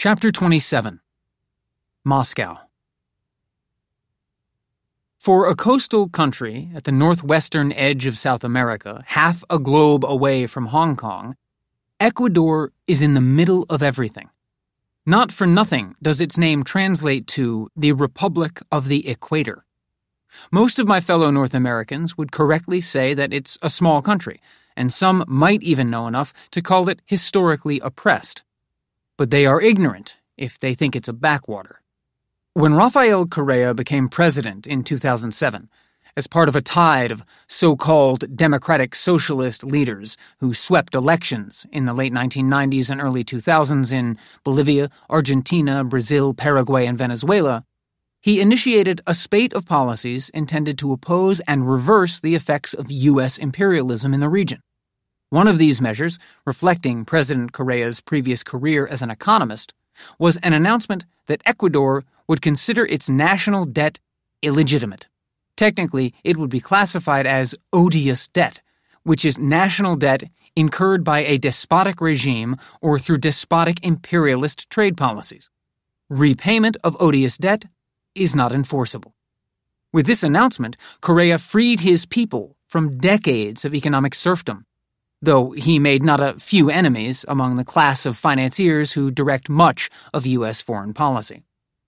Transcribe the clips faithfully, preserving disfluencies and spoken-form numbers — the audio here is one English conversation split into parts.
Chapter twenty-seven. Moscow. For a coastal country at the northwestern edge of South America, half a globe away from Hong Kong, Ecuador is in the middle of everything. Not for nothing does its name translate to the Republic of the Equator. Most of my fellow North Americans would correctly say that it's a small country, and some might even know enough to call it historically oppressed. But they are ignorant if they think it's a backwater. When Rafael Correa became president in two thousand seven, as part of a tide of so-called democratic socialist leaders who swept elections in the late nineteen nineties and early two thousands in Bolivia, Argentina, Brazil, Paraguay, and Venezuela, he initiated a spate of policies intended to oppose and reverse the effects of U S imperialism in the region. One of these measures, reflecting President Correa's previous career as an economist, was an announcement that Ecuador would consider its national debt illegitimate. Technically, it would be classified as odious debt, which is national debt incurred by a despotic regime or through despotic imperialist trade policies. Repayment of odious debt is not enforceable. With this announcement, Correa freed his people from decades of economic serfdom, though he made not a few enemies among the class of financiers who direct much of U S foreign policy.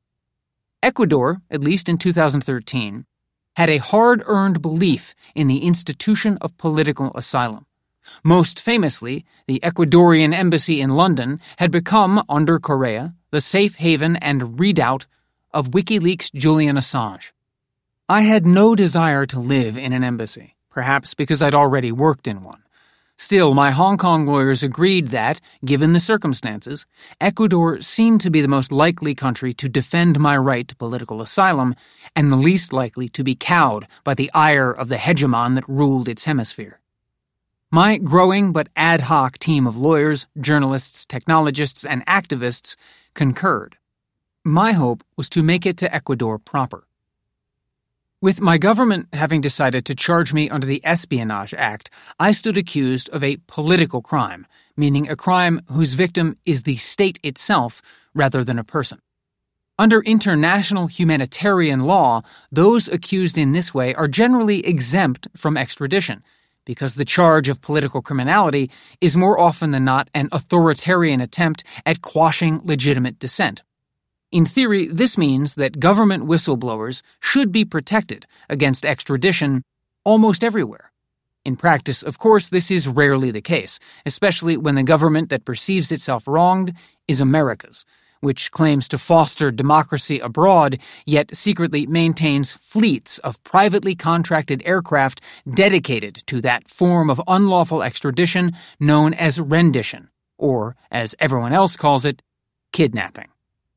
Ecuador, at least in two thousand thirteen, had a hard-earned belief in the institution of political asylum. Most famously, the Ecuadorian embassy in London had become, under Correa, the safe haven and redoubt of WikiLeaks' Julian Assange. I had no desire to live in an embassy, perhaps because I'd already worked in one. Still, my Hong Kong lawyers agreed that, given the circumstances, Ecuador seemed to be the most likely country to defend my right to political asylum and the least likely to be cowed by the ire of the hegemon that ruled its hemisphere. My growing but ad hoc team of lawyers, journalists, technologists, and activists concurred. My hope was to make it to Ecuador proper. With my government having decided to charge me under the Espionage Act, I stood accused of a political crime, meaning a crime whose victim is the state itself rather than a person. Under international humanitarian law, those accused in this way are generally exempt from extradition, because the charge of political criminality is more often than not an authoritarian attempt at quashing legitimate dissent. In theory, this means that government whistleblowers should be protected against extradition almost everywhere. In practice, of course, this is rarely the case, especially when the government that perceives itself wronged is America's, which claims to foster democracy abroad, yet secretly maintains fleets of privately contracted aircraft dedicated to that form of unlawful extradition known as rendition, or, as everyone else calls it, kidnapping.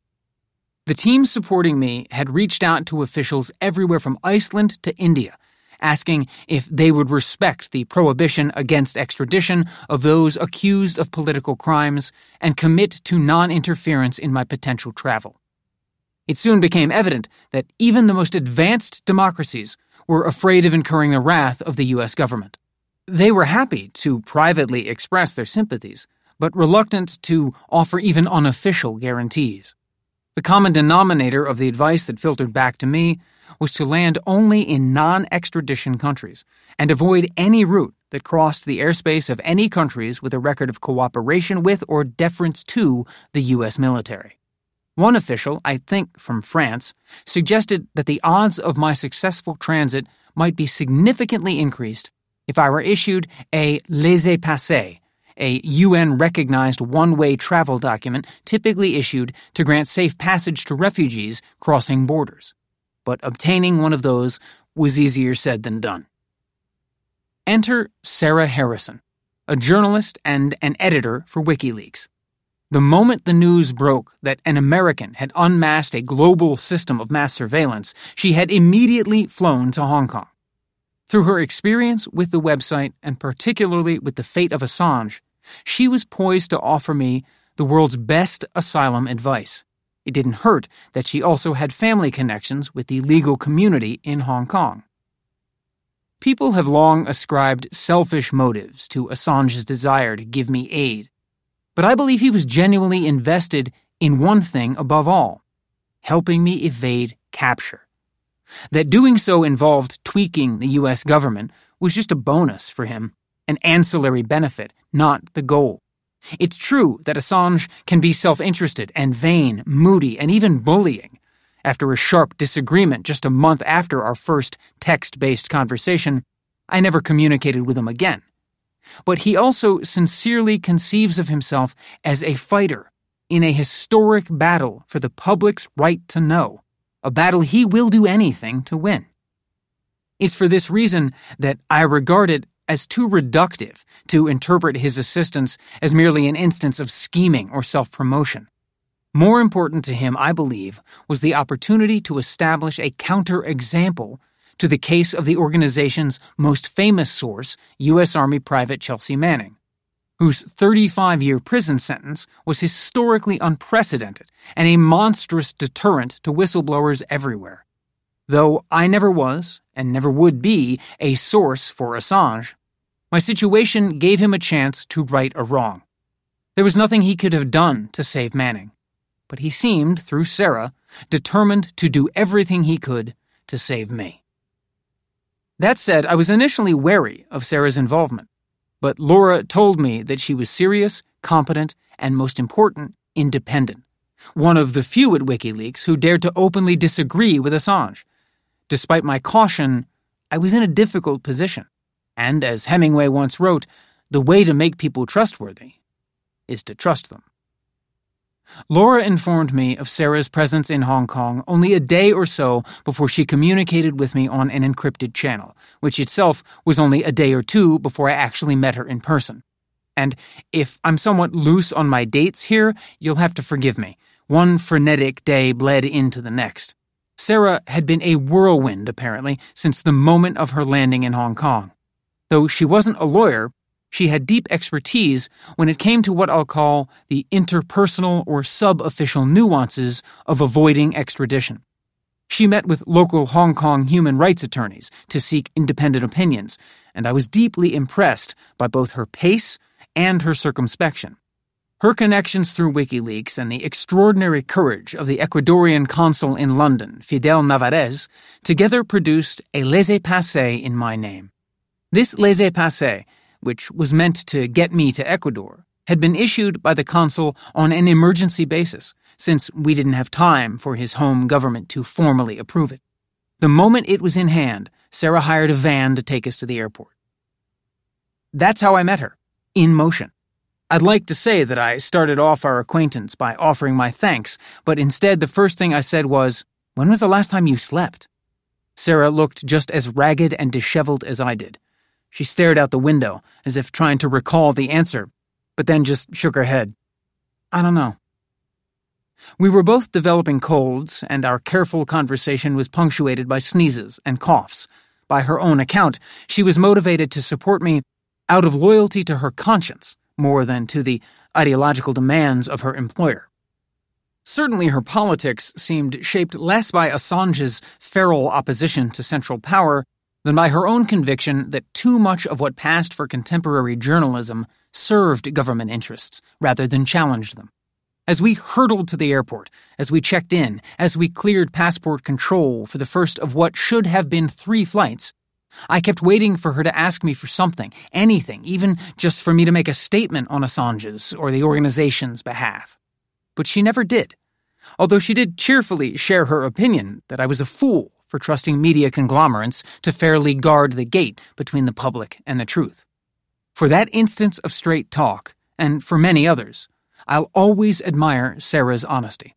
The team supporting me had reached out to officials everywhere from Iceland to India, asking if they would respect the prohibition against extradition of those accused of political crimes and commit to non-interference in my potential travel. It soon became evident that even the most advanced democracies were afraid of incurring the wrath of the U S government. They were happy to privately express their sympathies, but reluctant to offer even unofficial guarantees. The common denominator of the advice that filtered back to me was to land only in non-extradition countries and avoid any route that crossed the airspace of any countries with a record of cooperation with or deference to the U S military. One official, I think from France, suggested that the odds of my successful transit might be significantly increased if I were issued a laissez-passer, a U N-recognized one-way travel document typically issued to grant safe passage to refugees crossing borders. But obtaining one of those was easier said than done. Enter Sarah Harrison, a journalist and an editor for WikiLeaks. The moment the news broke that an American had unmasked a global system of mass surveillance, she had immediately flown to Hong Kong. Through her experience with the website, and particularly with the fate of Assange, she was poised to offer me the world's best asylum advice. It didn't hurt that she also had family connections with the legal community in Hong Kong. People have long ascribed selfish motives to Assange's desire to give me aid, but I believe he was genuinely invested in one thing above all, helping me evade capture. That doing so involved tweaking the U S government was just a bonus for him, an ancillary benefit, not the goal. It's true that Assange can be self-interested and vain, moody, and even bullying. After a sharp disagreement just a month after our first text-based conversation, I never communicated with him again. But he also sincerely conceives of himself as a fighter in a historic battle for the public's right to know, a battle he will do anything to win. It's for this reason that I regard it as too reductive to interpret his assistance as merely an instance of scheming or self-promotion. More important to him, I believe, was the opportunity to establish a counter-example to the case of the organization's most famous source, U S Army Private Chelsea Manning, whose thirty-five-year prison sentence was historically unprecedented and a monstrous deterrent to whistleblowers everywhere. Though I never was, and never would be, a source for Assange, my situation gave him a chance to right a wrong. There was nothing he could have done to save Manning, but he seemed, through Sarah, determined to do everything he could to save me. That said, I was initially wary of Sarah's involvement, but Laura told me that she was serious, competent, and most important, independent. One of the few at WikiLeaks who dared to openly disagree with Assange. Despite my caution, I was in a difficult position. And as Hemingway once wrote, the way to make people trustworthy is to trust them. Laura informed me of Sarah's presence in Hong Kong only a day or so before she communicated with me on an encrypted channel, which itself was only a day or two before I actually met her in person. And if I'm somewhat loose on my dates here, you'll have to forgive me. One frenetic day bled into the next. Sarah had been a whirlwind, apparently, since the moment of her landing in Hong Kong. Though she wasn't a lawyer, she had deep expertise when it came to what I'll call the interpersonal or sub-official nuances of avoiding extradition. She met with local Hong Kong human rights attorneys to seek independent opinions, and I was deeply impressed by both her pace and her circumspection. Her connections through WikiLeaks and the extraordinary courage of the Ecuadorian consul in London, Fidel Navarez, together produced a laissez-passer in my name. This laissez-passer, which was meant to get me to Ecuador, had been issued by the consul on an emergency basis, since we didn't have time for his home government to formally approve it. The moment it was in hand, Sarah hired a van to take us to the airport. That's how I met her, in motion. I'd like to say that I started off our acquaintance by offering my thanks, but instead the first thing I said was, "When was the last time you slept?" Sarah looked just as ragged and disheveled as I did. She stared out the window, as if trying to recall the answer, but then just shook her head. I don't know. We were both developing colds, and our careful conversation was punctuated by sneezes and coughs. By her own account, she was motivated to support me out of loyalty to her conscience, more than to the ideological demands of her employer. Certainly her politics seemed shaped less by Assange's feral opposition to central power than by her own conviction that too much of what passed for contemporary journalism served government interests rather than challenged them. As we hurtled to the airport, as we checked in, as we cleared passport control for the first of what should have been three flights, I kept waiting for her to ask me for something, anything, even just for me to make a statement on Assange's or the organization's behalf. But she never did, although she did cheerfully share her opinion that I was a fool for trusting media conglomerates to fairly guard the gate between the public and the truth. For that instance of straight talk, and for many others, I'll always admire Sarah's honesty.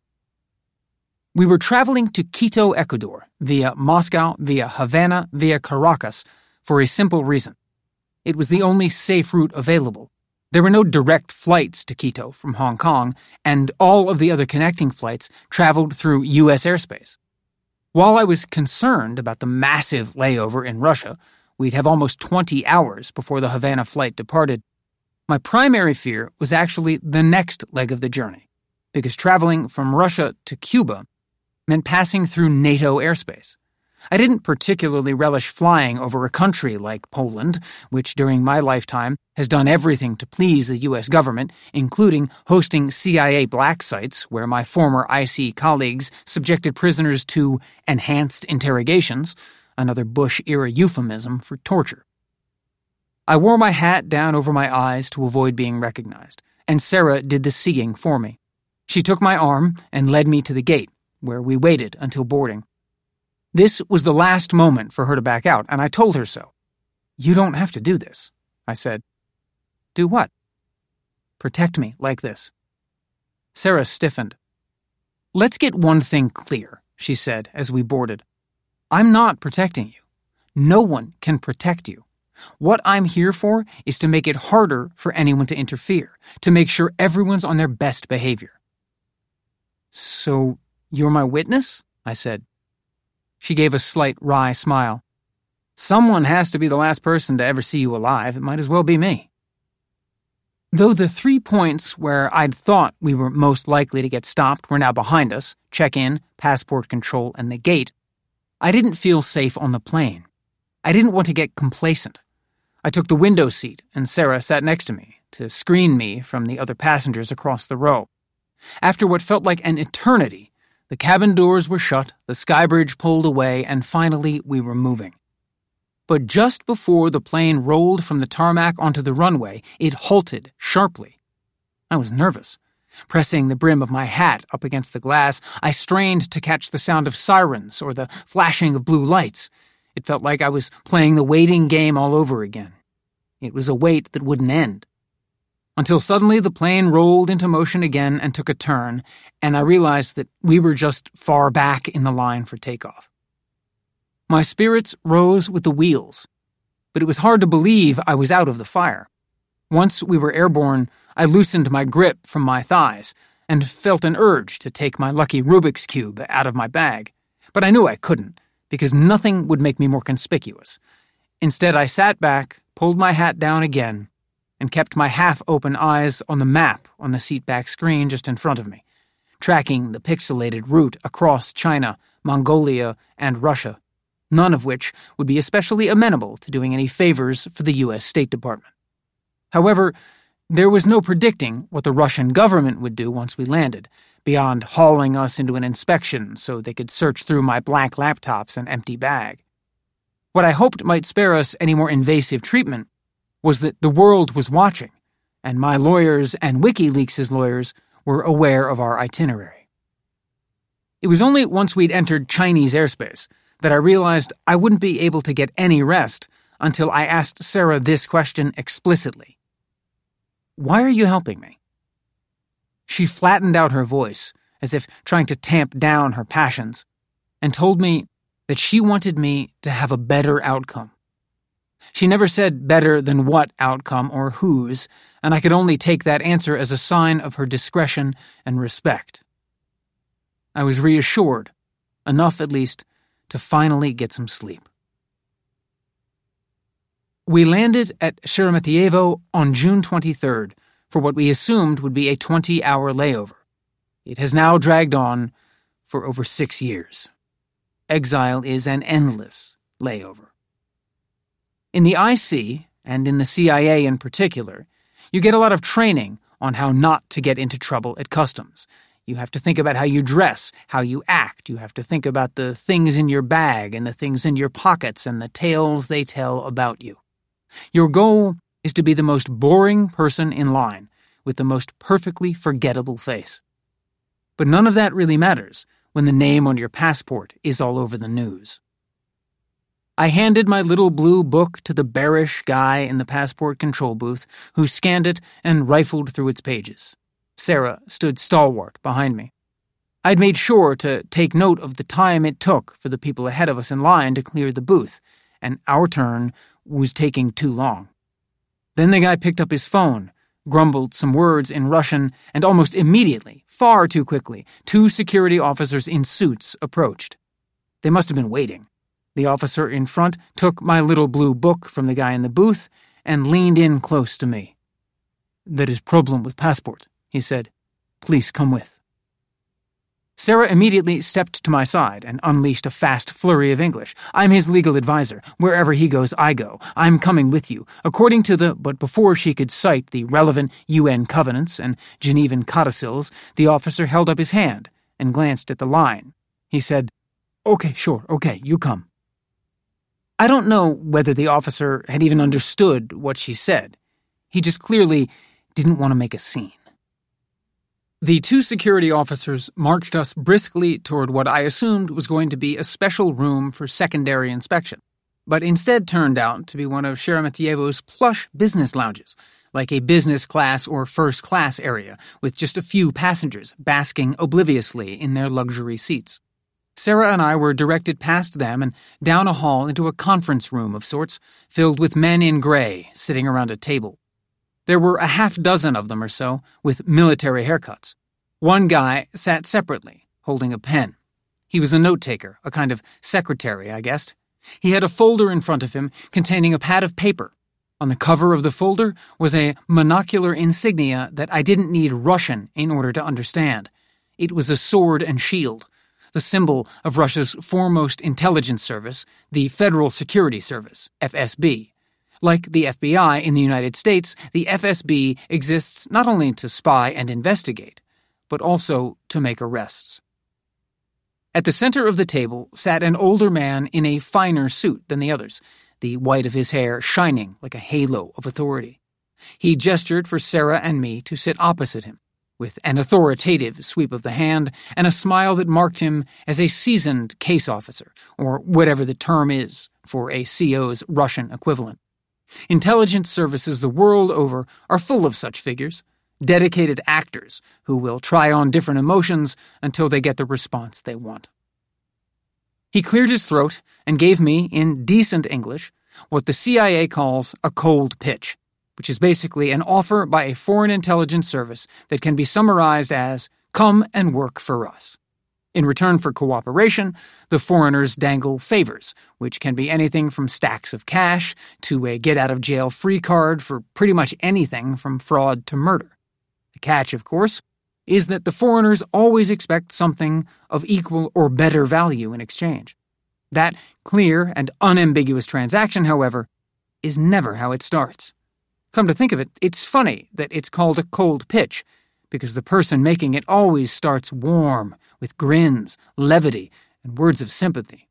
We were traveling to Quito, Ecuador, via Moscow, via Havana, via Caracas, for a simple reason. It was the only safe route available. There were no direct flights to Quito from Hong Kong, and all of the other connecting flights traveled through U S airspace. While I was concerned about the massive layover in Russia, we'd have almost twenty hours before the Havana flight departed, my primary fear was actually the next leg of the journey, because traveling from Russia to Cuba meant passing through NATO airspace. I didn't particularly relish flying over a country like Poland, which during my lifetime has done everything to please the U S government, including hosting C I A black sites where my former I C colleagues subjected prisoners to enhanced interrogations, another Bush-era euphemism for torture. I wore my hat down over my eyes to avoid being recognized, and Sarah did the seeing for me. She took my arm and led me to the gate, where we waited until boarding. This was the last moment for her to back out, and I told her so. "You don't have to do this," I said. "Do what?" "Protect me like this." Sarah stiffened. "Let's get one thing clear," she said as we boarded. "I'm not protecting you. No one can protect you. What I'm here for is to make it harder for anyone to interfere, to make sure everyone's on their best behavior." "So you're my witness?" I said. She gave a slight wry smile. "Someone has to be the last person to ever see you alive. It might as well be me." Though the three points where I'd thought we were most likely to get stopped were now behind us, check-in, passport control, and the gate, I didn't feel safe on the plane. I didn't want to get complacent. I took the window seat, and Sarah sat next to me to screen me from the other passengers across the row. After what felt like an eternity, the cabin doors were shut, the skybridge pulled away, and finally we were moving. But just before the plane rolled from the tarmac onto the runway, it halted sharply. I was nervous. Pressing the brim of my hat up against the glass, I strained to catch the sound of sirens or the flashing of blue lights. It felt like I was playing the waiting game all over again. It was a wait that wouldn't end. Until suddenly the plane rolled into motion again and took a turn, and I realized that we were just far back in the line for takeoff. My spirits rose with the wheels, but it was hard to believe I was out of the fire. Once we were airborne, I loosened my grip from my thighs and felt an urge to take my lucky Rubik's Cube out of my bag. But I knew I couldn't, because nothing would make me more conspicuous. Instead, I sat back, pulled my hat down again, and kept my half-open eyes on the map on the seatback screen just in front of me, tracking the pixelated route across China, Mongolia, and Russia, none of which would be especially amenable to doing any favors for the U S State Department. However, there was no predicting what the Russian government would do once we landed, beyond hauling us into an inspection so they could search through my black laptops and empty bag. What I hoped might spare us any more invasive treatment was that the world was watching, and my lawyers and WikiLeaks' lawyers were aware of our itinerary. It was only once we'd entered Chinese airspace that I realized I wouldn't be able to get any rest until I asked Sarah this question explicitly. "Why are you helping me?" She flattened out her voice, as if trying to tamp down her passions, and told me that she wanted me to have a better outcome. She never said better than what outcome or whose, and I could only take that answer as a sign of her discretion and respect. I was reassured, enough at least, to finally get some sleep. We landed at Sheremetyevo on June twenty-third for what we assumed would be a twenty-hour layover. It has now dragged on for over six years. Exile is an endless layover. In the I C, and in the C I A in particular, you get a lot of training on how not to get into trouble at customs. You have to think about how you dress, how you act. You have to think about the things in your bag and the things in your pockets and the tales they tell about you. Your goal is to be the most boring person in line with the most perfectly forgettable face. But none of that really matters when the name on your passport is all over the news. I handed my little blue book to the bearish guy in the passport control booth, who scanned it and rifled through its pages. Sarah stood stalwart behind me. I'd made sure to take note of the time it took for the people ahead of us in line to clear the booth, and our turn was taking too long. Then the guy picked up his phone, grumbled some words in Russian, and almost immediately, far too quickly, two security officers in suits approached. They must have been waiting. The officer in front took my little blue book from the guy in the booth and leaned in close to me. "There is problem with passport," he said. "Please come with." Sarah immediately stepped to my side and unleashed a fast flurry of English. I'm his legal advisor. Wherever he goes, I go. I'm coming with you. According to the... But before she could cite the relevant U N covenants and Genevan codicils, the officer held up his hand and glanced at the line. He said, "Okay, sure, okay, you come." I don't know whether the officer had even understood what she said. He just clearly didn't want to make a scene. The two security officers marched us briskly toward what I assumed was going to be a special room for secondary inspection, but instead turned out to be one of Sheremetyevo's plush business lounges, like a business class or first class area, with just a few passengers basking obliviously in their luxury seats. Sarah and I were directed past them and down a hall into a conference room of sorts, filled with men in gray sitting around a table. There were a half dozen of them or so, with military haircuts. One guy sat separately, holding a pen. He was a note-taker, a kind of secretary, I guessed. He had a folder in front of him containing a pad of paper. On the cover of the folder was a monocular insignia that I didn't need Russian in order to understand. It was a sword and shield, the symbol of Russia's foremost intelligence service, the Federal Security Service, F S B. Like the F B I in the United States, the F S B exists not only to spy and investigate, but also to make arrests. At the center of the table sat an older man in a finer suit than the others, the white of his hair shining like a halo of authority. He gestured for Sarah and me to sit opposite him, with an authoritative sweep of the hand and a smile that marked him as a seasoned case officer, or whatever the term is for a C O's Russian equivalent. Intelligence services the world over are full of such figures, dedicated actors who will try on different emotions until they get the response they want. He cleared his throat and gave me, in decent English, what the C I A calls a cold pitch, which is basically an offer by a foreign intelligence service that can be summarized as, "Come and work for us." In return for cooperation, the foreigners dangle favors, which can be anything from stacks of cash to a get-out-of-jail-free card for pretty much anything from fraud to murder. The catch, of course, is that the foreigners always expect something of equal or better value in exchange. That clear and unambiguous transaction, however, is never how it starts. Come to think of it, it's funny that it's called a cold pitch, because the person making it always starts warm, with grins, levity, and words of sympathy.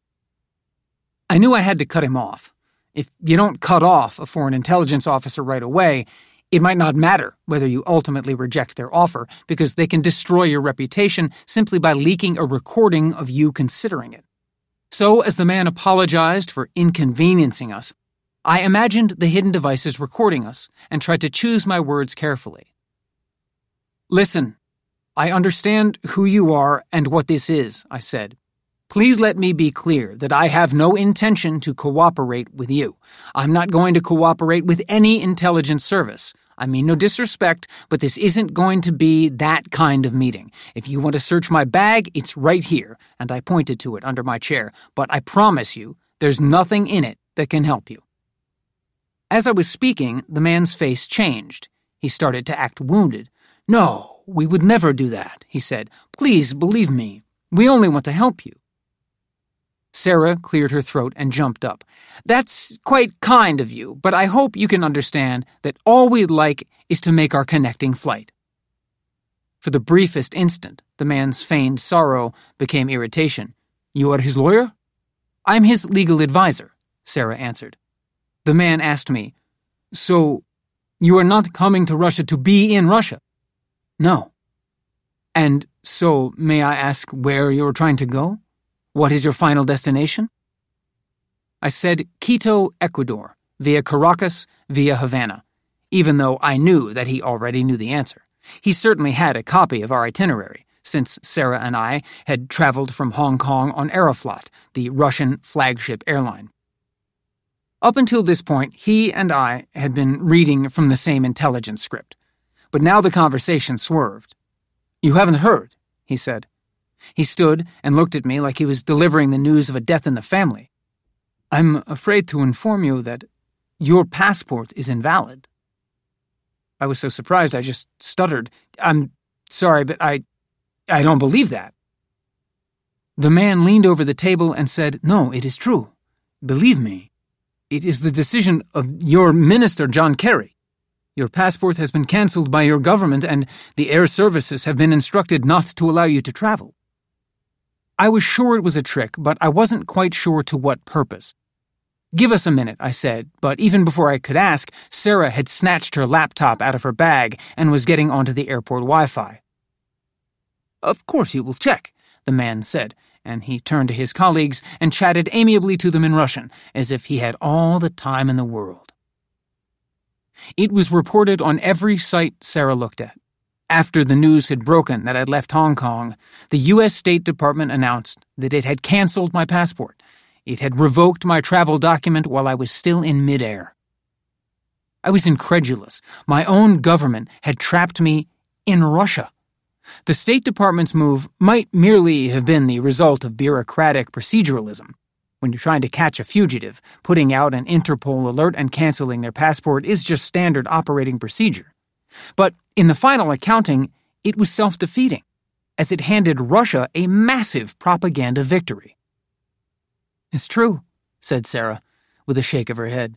I knew I had to cut him off. If you don't cut off a foreign intelligence officer right away, it might not matter whether you ultimately reject their offer, because they can destroy your reputation simply by leaking a recording of you considering it. So, as the man apologized for inconveniencing us, I imagined the hidden devices recording us and tried to choose my words carefully. "Listen, I understand who you are and what this is," I said. "Please let me be clear that I have no intention to cooperate with you. I'm not going to cooperate with any intelligence service. I mean no disrespect, but this isn't going to be that kind of meeting. If you want to search my bag, it's right here," and I pointed to it under my chair, "but I promise you, there's nothing in it that can help you." As I was speaking, the man's face changed. He started to act wounded. "No, we would never do that," he said. "Please believe me. We only want to help you." Sarah cleared her throat and jumped up. "That's quite kind of you, but I hope you can understand that all we'd like is to make our connecting flight." For the briefest instant, the man's feigned sorrow became irritation. "You are his lawyer?" "I'm his legal advisor," Sarah answered. The man asked me, "So, you are not coming to Russia to be in Russia?" "No." "And so, may I ask where you're trying to go? What is your final destination?" I said Quito, Ecuador, via Caracas, via Havana, even though I knew that he already knew the answer. He certainly had a copy of our itinerary, since Sarah and I had traveled from Hong Kong on Aeroflot, the Russian flagship airline. Up until this point, he and I had been reading from the same intelligence script. But now the conversation swerved. "You haven't heard," he said. He stood and looked at me like he was delivering the news of a death in the family. "I'm afraid to inform you that your passport is invalid." I was so surprised I just stuttered. "I'm sorry, but I, I don't believe that." The man leaned over the table and said, "No, it is true. Believe me. It is the decision of your minister, John Kerry. Your passport has been cancelled by your government, and the air services have been instructed not to allow you to travel." I was sure it was a trick, but I wasn't quite sure to what purpose. "Give us a minute," I said, but even before I could ask, Sarah had snatched her laptop out of her bag and was getting onto the airport Wi-Fi. "Of course you will check," the man said, and he turned to his colleagues and chatted amiably to them in Russian, as if he had all the time in the world. It was reported on every site Sarah looked at. After the news had broken that I'd left Hong Kong, the U S State Department announced that it had canceled my passport. It had revoked my travel document while I was still in midair. I was incredulous. My own government had trapped me in Russia. The State Department's move might merely have been the result of bureaucratic proceduralism. When you're trying to catch a fugitive, putting out an Interpol alert and canceling their passport is just standard operating procedure. But in the final accounting, it was self-defeating, as it handed Russia a massive propaganda victory. "It's true," said Sarah, with a shake of her head.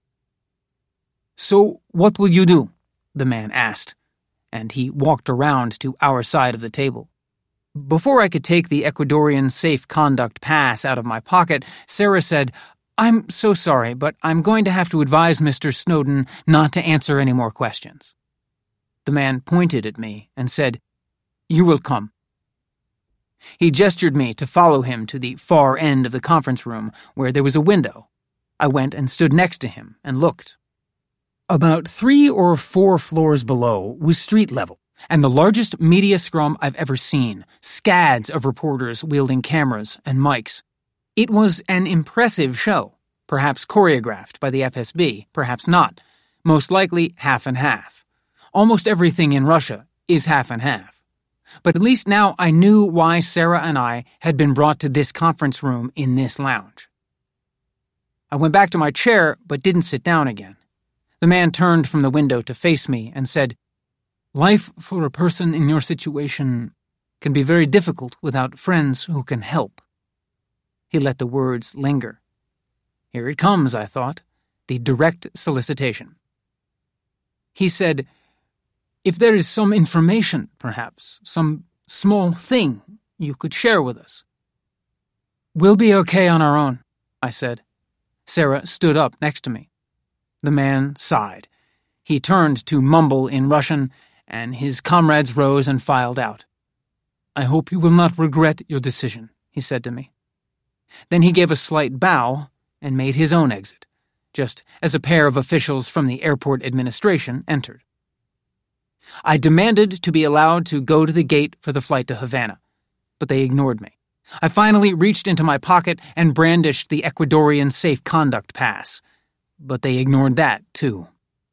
"So what will you do?" the man asked, and he walked around to our side of the table. Before I could take the Ecuadorian safe conduct pass out of my pocket, Sarah said, "I'm so sorry, but I'm going to have to advise Mister Snowden not to answer any more questions." The man pointed at me and said, "You will come." He gestured me to follow him to the far end of the conference room where there was a window. I went and stood next to him and looked. About three or four floors below was street level, and the largest media scrum I've ever seen, scads of reporters wielding cameras and mics. It was an impressive show, perhaps choreographed by the F S B, perhaps not, most likely half and half. Almost everything in Russia is half and half. But at least now I knew why Sarah and I had been brought to this conference room in this lounge. I went back to my chair, but didn't sit down again. The man turned from the window to face me and said, "Life for a person in your situation can be very difficult without friends who can help." He let the words linger. Here it comes, I thought, the direct solicitation. He said, "If there is some information, perhaps, some small thing you could share with us." "We'll be okay on our own," I said. Sarah stood up next to me. The man sighed. He turned to mumble in Russian, and his comrades rose and filed out. "I hope you will not regret your decision," he said to me. Then he gave a slight bow and made his own exit, just as a pair of officials from the airport administration entered. I demanded to be allowed to go to the gate for the flight to Havana, but they ignored me. I finally reached into my pocket and brandished the Ecuadorian safe conduct pass, but they ignored that too.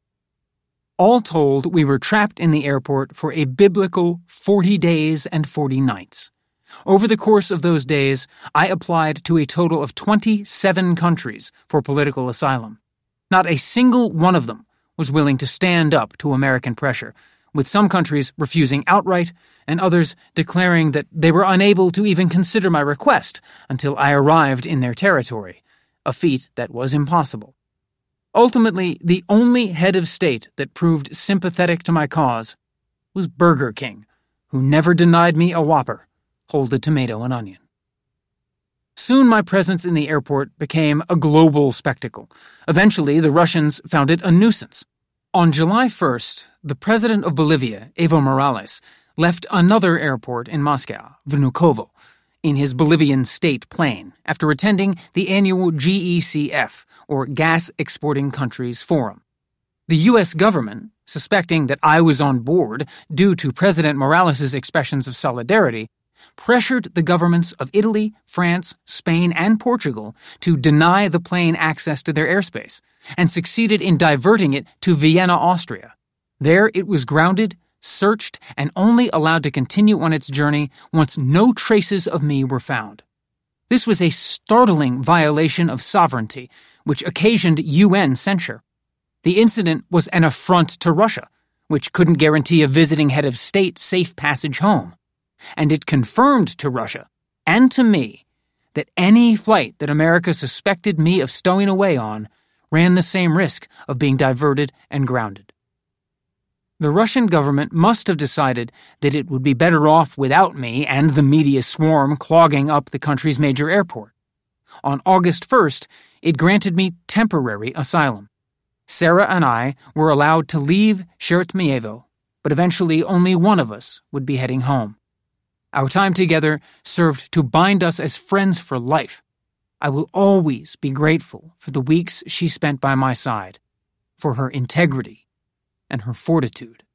All told, we were trapped in the airport for a biblical forty days and forty nights. Over the course of those days, I applied to a total of twenty-seven countries for political asylum. Not a single one of them was willing to stand up to American pressure, with some countries refusing outright and others declaring that they were unable to even consider my request until I arrived in their territory, a feat that was impossible. Ultimately, the only head of state that proved sympathetic to my cause was Burger King, who never denied me a Whopper, hold a tomato and onion. Soon my presence in the airport became a global spectacle. Eventually, the Russians found it a nuisance. On July first, the president of Bolivia, Evo Morales, left another airport in Moscow, Vnukovo, in his Bolivian state plane after attending the annual G E C F, or Gas Exporting Countries Forum. The U S government, suspecting that I was on board due to President Morales' expressions of solidarity, pressured the governments of Italy, France, Spain, and Portugal to deny the plane access to their airspace, and succeeded in diverting it to Vienna, Austria. There it was grounded, searched, and only allowed to continue on its journey once no traces of me were found. This was a startling violation of sovereignty, which occasioned U N censure. The incident was an affront to Russia, which couldn't guarantee a visiting head of state safe passage home. And it confirmed to Russia, and to me, that any flight that America suspected me of stowing away on ran the same risk of being diverted and grounded. The Russian government must have decided that it would be better off without me and the media swarm clogging up the country's major airport. On August first, it granted me temporary asylum. Sarah and I were allowed to leave Sheremetyevo, but eventually only one of us would be heading home. Our time together served to bind us as friends for life. I will always be grateful for the weeks she spent by my side, for her integrity and her fortitude.